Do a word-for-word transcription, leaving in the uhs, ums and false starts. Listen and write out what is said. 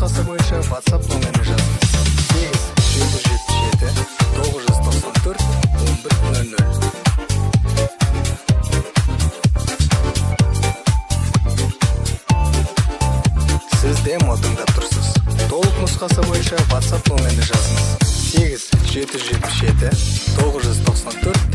нұсқасы бойынша WhatsApp нөміріне жазыңыз. сегіз жеті жүз жетпіс жеті тоғыз жүз тоқсан төрт он бір нөл нөл. Сіз демо тыңдап тұрсыз. Толық нұсқасы бойынша WhatsApp нөміріне жазыңыз. сегіз жеті жүз жетпіс жеті тоғыз жүз тоқсан төрт